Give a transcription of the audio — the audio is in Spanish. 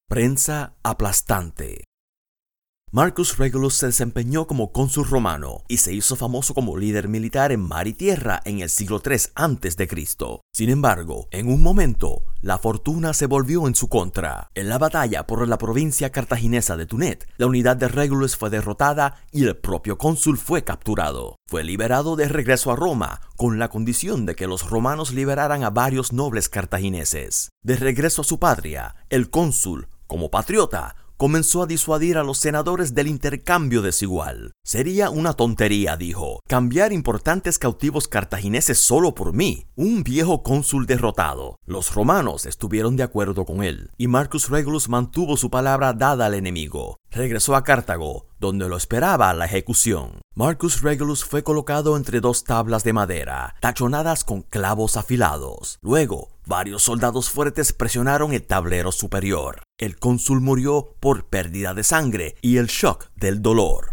Prensa aplastante. Marcus Regulus se desempeñó como cónsul romano y se hizo famoso como líder militar en mar y tierra en el siglo III a.C. Sin embargo, en un momento, la fortuna se volvió en su contra. En la batalla por la provincia cartaginesa de Túnez, la unidad de Regulus fue derrotada y el propio cónsul fue capturado. Fue liberado de regreso a Roma, con la condición de que los romanos liberaran a varios nobles cartagineses. De regreso a su patria, el cónsul, como patriota, comenzó a disuadir a los senadores del intercambio desigual. Sería una tontería, dijo, cambiar importantes cautivos cartagineses solo por mí, un viejo cónsul derrotado. Los romanos estuvieron de acuerdo con él, y Marcus Regulus mantuvo su palabra dada al enemigo. Regresó a Cartago, donde lo esperaba la ejecución. Marcus Regulus fue colocado entre dos tablas de madera, tachonadas con clavos afilados. Luego, varios soldados fuertes presionaron el tablero superior. El cónsul murió por pérdida de sangre y el shock del dolor.